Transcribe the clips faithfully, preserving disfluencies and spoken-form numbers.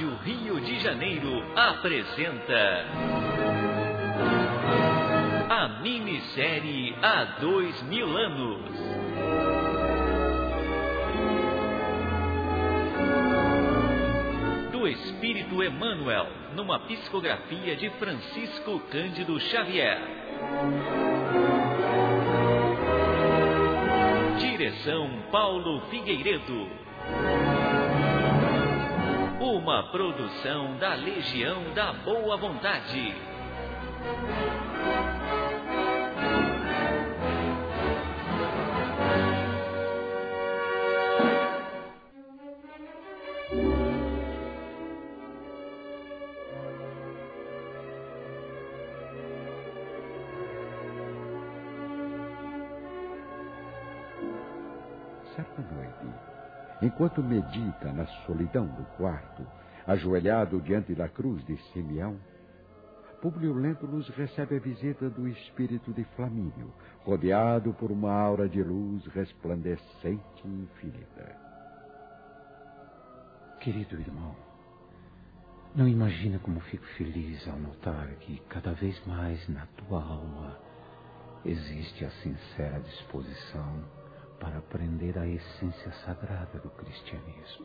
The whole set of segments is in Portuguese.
Rádio Rio de Janeiro apresenta a minissérie Há Dois Mil Anos. Do Espírito Emmanuel, numa psicografia de Francisco Cândido Xavier. Direção Paulo Figueiredo. Uma produção da Legião da Boa Vontade. Certa noite, enquanto medita na solidão do quarto, ajoelhado diante da cruz de Simeão, Públio Lentulus recebe a visita do espírito de Flamínio, rodeado por uma aura de luz resplandecente e infinita. Querido irmão, não imagina como fico feliz ao notar que cada vez mais na tua alma existe a sincera disposição para aprender a essência sagrada do cristianismo.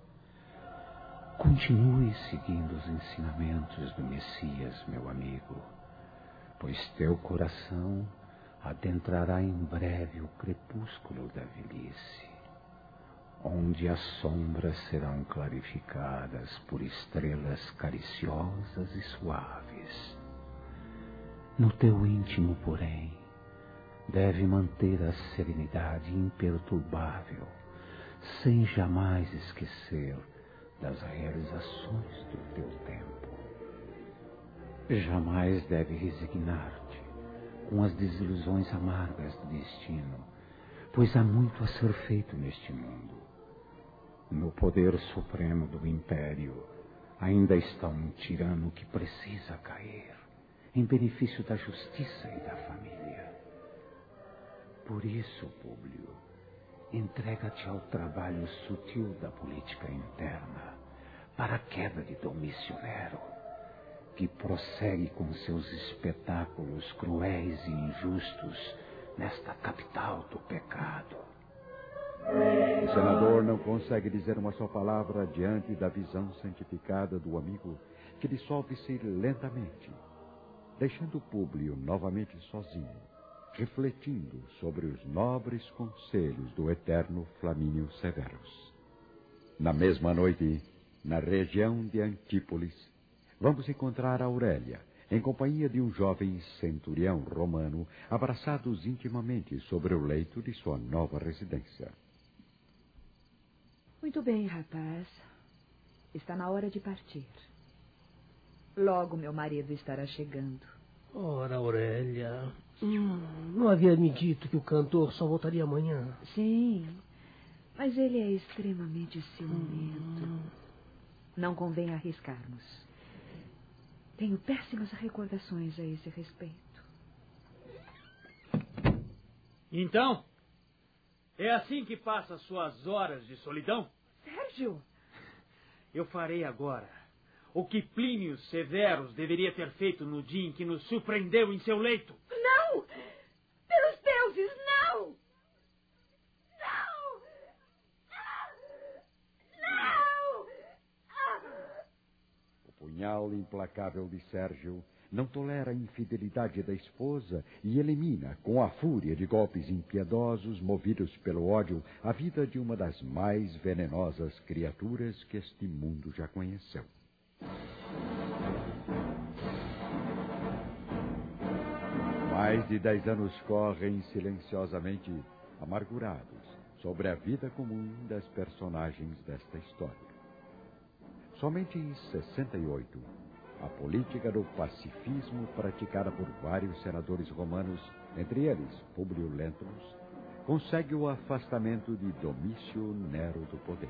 Continue seguindo os ensinamentos do Messias, meu amigo, pois teu coração adentrará em breve o crepúsculo da velhice, onde as sombras serão clarificadas por estrelas cariciosas e suaves. No teu íntimo, porém, deve manter a serenidade imperturbável, sem jamais esquecer das realizações do teu tempo. Jamais deve resignar-te com as desilusões amargas do destino, pois há muito a ser feito neste mundo. No poder supremo do império ainda está um tirano que precisa cair, em benefício da justiça e da família. Por isso, Públio, entrega-te ao trabalho sutil da política interna para a queda de Domício Nero, que prossegue com seus espetáculos cruéis e injustos nesta capital do pecado. O senador não consegue dizer uma só palavra diante da visão santificada do amigo, que dissolve-se lentamente, deixando Públio novamente sozinho, refletindo sobre os nobres conselhos do eterno Flamínio Severus. Na mesma noite, na região de Antípolis, vamos encontrar Aurélia, em companhia de um jovem centurião romano, abraçados intimamente sobre o leito de sua nova residência. Muito bem, rapaz. Está na hora de partir. Logo meu marido estará chegando. Ora, Aurélia, hum, não havia me dito que o cantor só voltaria amanhã? Sim, mas ele é extremamente ciumento. Hum. Não convém arriscarmos. Tenho péssimas recordações a esse respeito. Então, é assim que passa suas horas de solidão? Sérgio! Eu farei agora o que Plínio Severus deveria ter feito no dia em que nos surpreendeu em seu leito. Não! Pelos deuses, não! Não! Não! O punhal implacável de Sérgio não tolera a infidelidade da esposa e elimina, com a fúria de golpes impiedosos movidos pelo ódio, a vida de uma das mais venenosas criaturas que este mundo já conheceu. Mais de dez anos correm silenciosamente, amargurados, sobre a vida comum das personagens desta história. Somente em sessenta e oito, a política do pacifismo praticada por vários senadores romanos, entre eles Públio Lentulus, consegue o afastamento de Domício Nero do poder.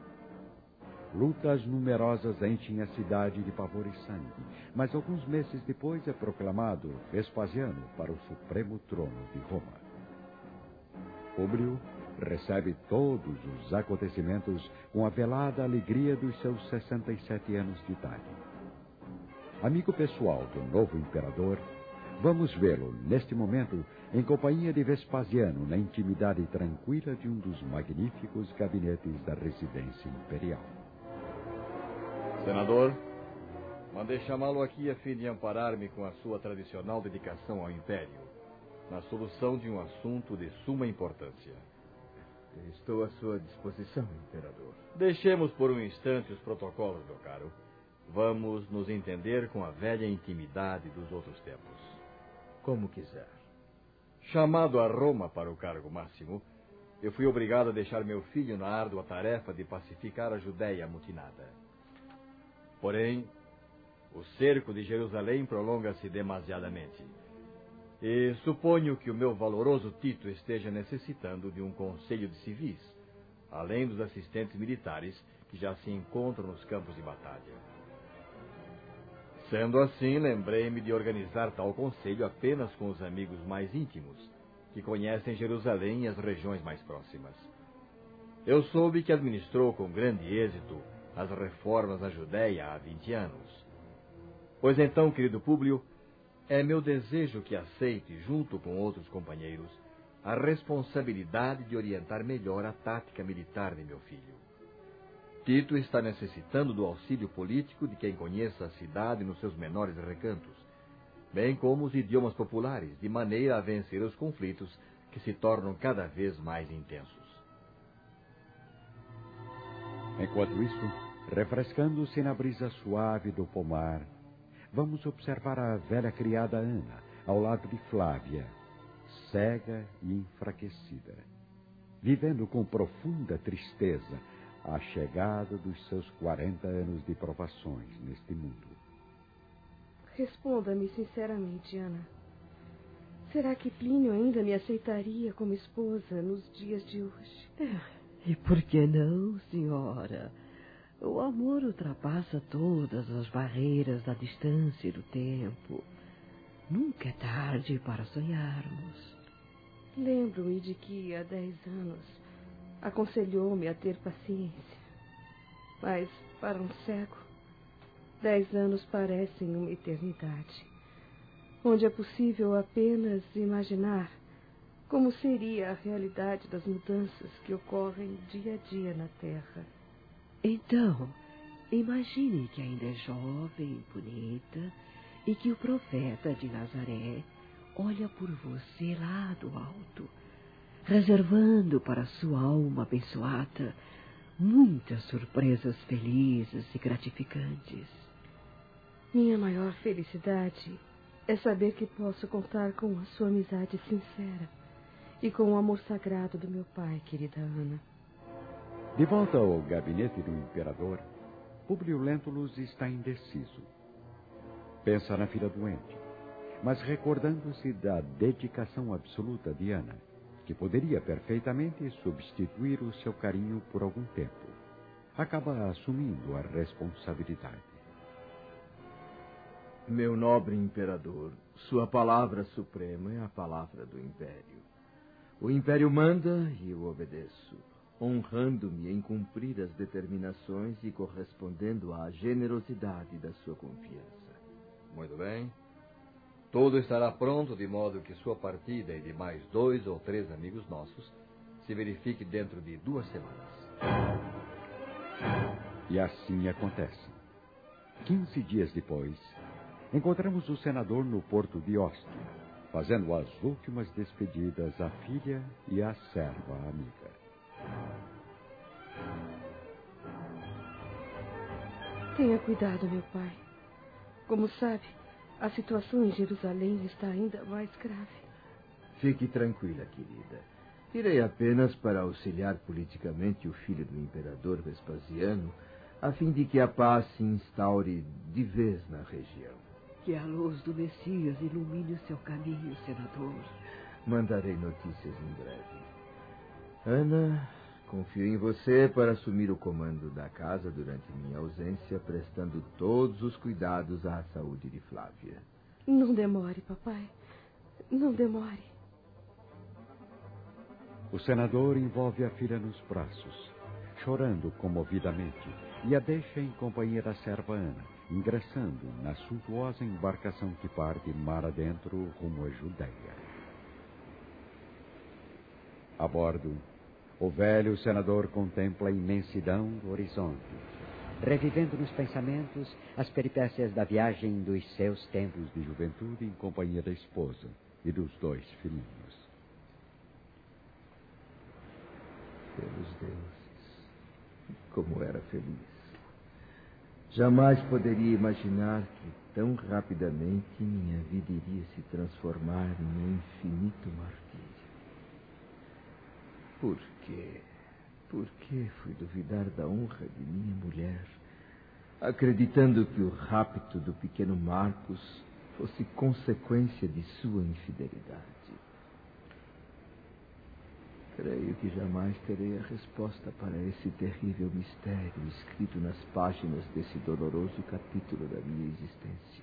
Lutas numerosas enchem a cidade de pavor e sangue, mas alguns meses depois é proclamado Vespasiano para o supremo trono de Roma. Públio recebe todos os acontecimentos com a velada alegria dos seus sessenta e sete anos de idade. Amigo pessoal do novo imperador, vamos vê-lo, neste momento, em companhia de Vespasiano, na intimidade tranquila de um dos magníficos gabinetes da residência imperial. Senador, mandei chamá-lo aqui a fim de amparar-me com a sua tradicional dedicação ao Império, na solução de um assunto de suma importância. Estou à sua disposição, imperador. Deixemos por um instante os protocolos, meu caro. Vamos nos entender com a velha intimidade dos outros tempos. Como quiser. Chamado a Roma para o cargo máximo, eu fui obrigado a deixar meu filho na árdua tarefa de pacificar a Judéia amutinada. Porém, o cerco de Jerusalém prolonga-se demasiadamente. E suponho que o meu valoroso Tito esteja necessitando de um conselho de civis, além dos assistentes militares que já se encontram nos campos de batalha. Sendo assim, lembrei-me de organizar tal conselho apenas com os amigos mais íntimos, que conhecem Jerusalém e as regiões mais próximas. Eu soube que administrou com grande êxito as reformas na Judéia há vinte anos. Pois então, querido Públio, é meu desejo que aceite, junto com outros companheiros, a responsabilidade de orientar melhor a tática militar de meu filho. Tito está necessitando do auxílio político de quem conheça a cidade nos seus menores recantos, bem como os idiomas populares, de maneira a vencer os conflitos que se tornam cada vez mais intensos. Enquanto isso, refrescando-se na brisa suave do pomar, vamos observar a velha criada Ana, ao lado de Flávia, cega e enfraquecida, vivendo com profunda tristeza a chegada dos seus quarenta anos de provações neste mundo. Responda-me sinceramente, Ana. Será que Plínio ainda me aceitaria como esposa nos dias de hoje? E por que não, senhora? O amor ultrapassa todas as barreiras da distância e do tempo. Nunca é tarde para sonharmos. Lembro-me de que há dez anos aconselhou-me a ter paciência. Mas, para um cego, dez anos parecem uma eternidade, onde é possível apenas imaginar como seria a realidade das mudanças que ocorrem dia a dia na Terra. Então, imagine que ainda é jovem, bonita, e que o profeta de Nazaré olha por você lá do alto, reservando para sua alma abençoada muitas surpresas felizes e gratificantes. Minha maior felicidade é saber que posso contar com a sua amizade sincera e com o amor sagrado do meu pai, querida Ana. De volta ao gabinete do imperador, Públio Lentulus está indeciso. Pensa na filha doente, mas recordando-se da dedicação absoluta de Ana, que poderia perfeitamente substituir o seu carinho por algum tempo, acaba assumindo a responsabilidade. Meu nobre imperador, sua palavra suprema é a palavra do Império. O Império manda e eu obedeço, honrando-me em cumprir as determinações e correspondendo à generosidade da sua confiança. Muito bem. Tudo estará pronto, de modo que sua partida e de mais dois ou três amigos nossos se verifique dentro de duas semanas. E assim acontece. Quinze dias depois, encontramos o senador no porto de Ostia, fazendo as últimas despedidas à filha e à serva amiga. Tenha cuidado, meu pai. Como sabe, a situação em Jerusalém está ainda mais grave. Fique tranquila, querida. Irei apenas para auxiliar politicamente o filho do imperador Vespasiano, a fim de que a paz se instaure de vez na região. Que a luz do Messias ilumine o seu caminho, senador. Mandarei notícias em breve. Ana, confio em você para assumir o comando da casa durante minha ausência, prestando todos os cuidados à saúde de Flávia. Não demore, papai. Não demore. O senador envolve a filha nos braços, chorando comovidamente, e a deixa em companhia da serva Ana, ingressando na suntuosa embarcação que parte mar adentro rumo à Judéia. A bordo, o velho senador contempla a imensidão do horizonte, revivendo nos pensamentos as peripécias da viagem dos seus tempos de juventude em companhia da esposa e dos dois filhinhos. Pelos deuses, como era feliz. Jamais poderia imaginar que tão rapidamente minha vida iria se transformar em um infinito martírio. Por quê? Por que fui duvidar da honra de minha mulher, acreditando que o rapto do pequeno Marcos fosse consequência de sua infidelidade? Creio que jamais terei a resposta para esse terrível mistério escrito nas páginas desse doloroso capítulo da minha existência.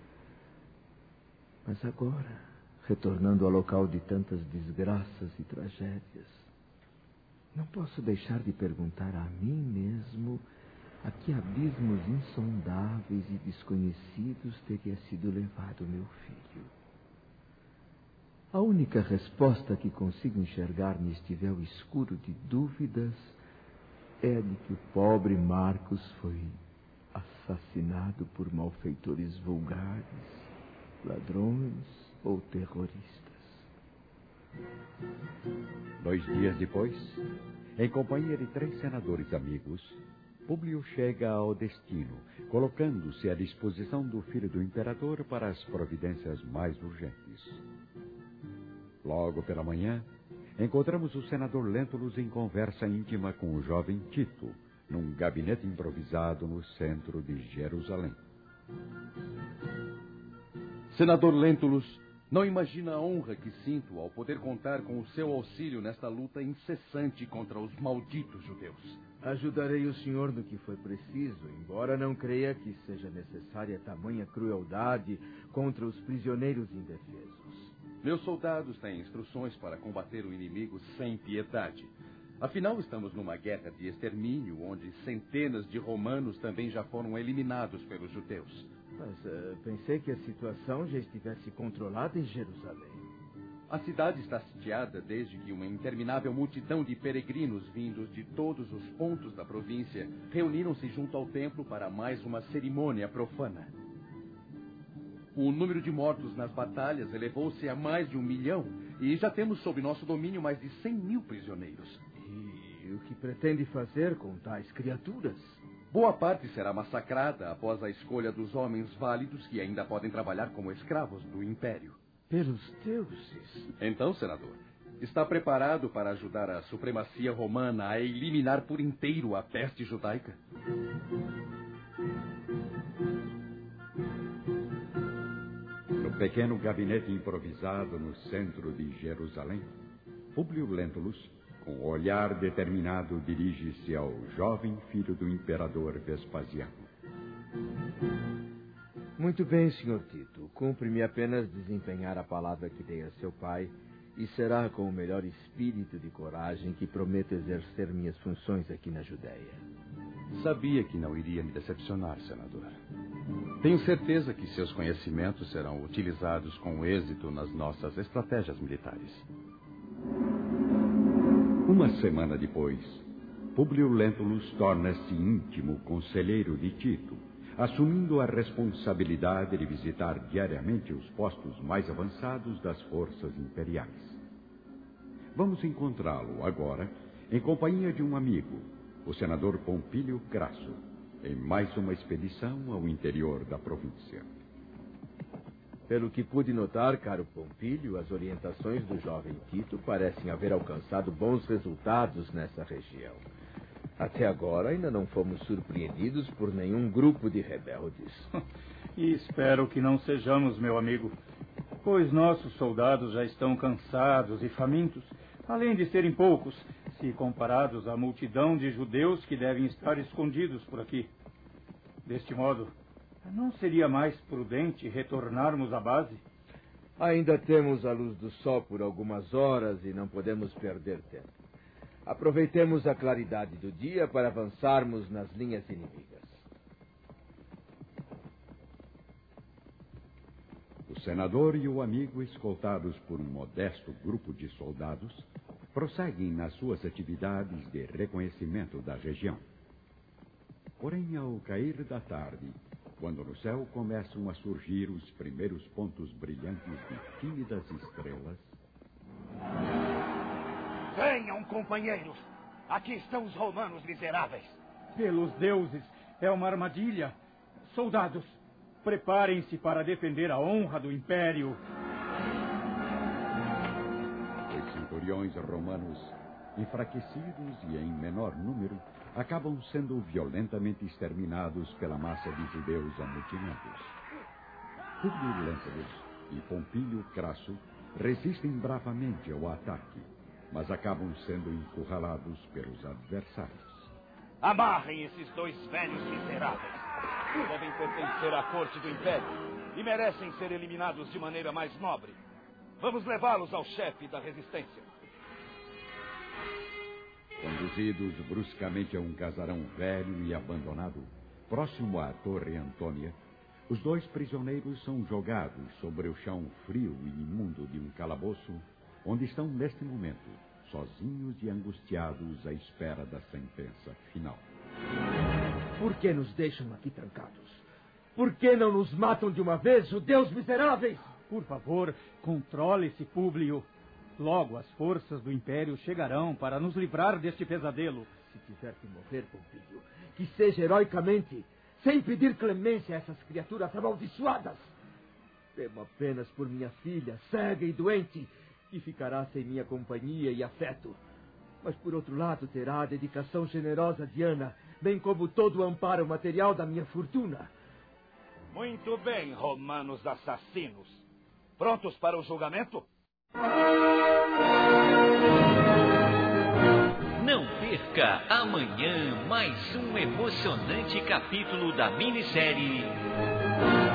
Mas agora, retornando ao local de tantas desgraças e tragédias, não posso deixar de perguntar a mim mesmo a que abismos insondáveis e desconhecidos teria sido levado meu filho. A única resposta que consigo enxergar neste véu escuro de dúvidas é a de que o pobre Marcos foi assassinado por malfeitores vulgares, ladrões ou terroristas. Dois dias depois, em companhia de três senadores amigos, Públio chega ao destino, colocando-se à disposição do filho do imperador para as providências mais urgentes. Logo pela manhã, encontramos o senador Lentulus em conversa íntima com o jovem Tito, num gabinete improvisado no centro de Jerusalém. Senador Lentulus, não imagina a honra que sinto ao poder contar com o seu auxílio nesta luta incessante contra os malditos judeus. Ajudarei o senhor no que for preciso, embora não creia que seja necessária tamanha crueldade contra os prisioneiros indefesos. Meus soldados têm instruções para combater o inimigo sem piedade. Afinal, estamos numa guerra de extermínio, onde centenas de romanos também já foram eliminados pelos judeus. Mas uh, pensei que a situação já estivesse controlada em Jerusalém. A cidade está sitiada desde que uma interminável multidão de peregrinos vindos de todos os pontos da província reuniram-se junto ao templo para mais uma cerimônia profana. O número de mortos nas batalhas elevou-se a mais de um milhão e já temos sob nosso domínio mais de cem mil prisioneiros. E o que pretende fazer com tais criaturas? Boa parte será massacrada após a escolha dos homens válidos que ainda podem trabalhar como escravos do Império. Pelos deuses! Então, senador, está preparado para ajudar a supremacia romana a eliminar por inteiro a peste judaica? No pequeno gabinete improvisado no centro de Jerusalém, Públio Lentulus, com o olhar determinado, dirige-se ao jovem filho do imperador Vespasiano. Muito bem, senhor Tito. Cumpre-me apenas desempenhar a palavra que dei a seu pai, e será com o melhor espírito de coragem que prometo exercer minhas funções aqui na Judéia. Sabia que não iria me decepcionar, senador. Tenho certeza que seus conhecimentos serão utilizados com êxito nas nossas estratégias militares. Uma semana depois, Públio Lentulus torna-se íntimo conselheiro de Tito, assumindo a responsabilidade de visitar diariamente os postos mais avançados das forças imperiais. Vamos encontrá-lo agora em companhia de um amigo, o senador Pompílio Crasso, em mais uma expedição ao interior da província. Pelo que pude notar, caro Pompílio, as orientações do jovem Tito parecem haver alcançado bons resultados nessa região. Até agora ainda não fomos surpreendidos por nenhum grupo de rebeldes. E espero que não sejamos, meu amigo, pois nossos soldados já estão cansados e famintos, além de serem poucos, se comparados à multidão de judeus que devem estar escondidos por aqui. Deste modo, não seria mais prudente retornarmos à base? Ainda temos a luz do sol por algumas horas e não podemos perder tempo. Aproveitemos a claridade do dia para avançarmos nas linhas inimigas. O senador e o amigo, escoltados por um modesto grupo de soldados, prosseguem nas suas atividades de reconhecimento da região. Porém, ao cair da tarde, quando no céu começam a surgir os primeiros pontos brilhantes de tímidas estrelas... Venham, companheiros! Aqui estão os romanos miseráveis! Pelos deuses, é uma armadilha. Soldados, preparem-se para defender a honra do Império. Os centuriões romanos, enfraquecidos e em menor número, acabam sendo violentamente exterminados pela massa de judeus amotinados. Públio Lentulus e Pompílio Crasso resistem bravamente ao ataque, mas acabam sendo encurralados pelos adversários. Amarrem esses dois velhos miseráveis. Devem pertencer à corte do Império e merecem ser eliminados de maneira mais nobre. Vamos levá-los ao chefe da resistência. Conduzidos bruscamente a um casarão velho e abandonado, próximo à Torre Antônia, os dois prisioneiros são jogados sobre o chão frio e imundo de um calabouço, onde estão neste momento, sozinhos e angustiados à espera da sentença final. Por que nos deixam aqui trancados? Por que não nos matam de uma vez, judeus miseráveis? Por favor, controle-se, Públio. Logo as forças do Império chegarão para nos livrar deste pesadelo. Se tiver que morrer, Pompílio, que seja heroicamente, sem pedir clemência a essas criaturas amaldiçoadas. Temo apenas por minha filha, cega e doente, que ficará sem minha companhia e afeto. Mas, por outro lado, terá a dedicação generosa de Ana, bem como todo o amparo material da minha fortuna. Muito bem, romanos assassinos. Prontos para o julgamento? Não perca amanhã mais um emocionante capítulo da minissérie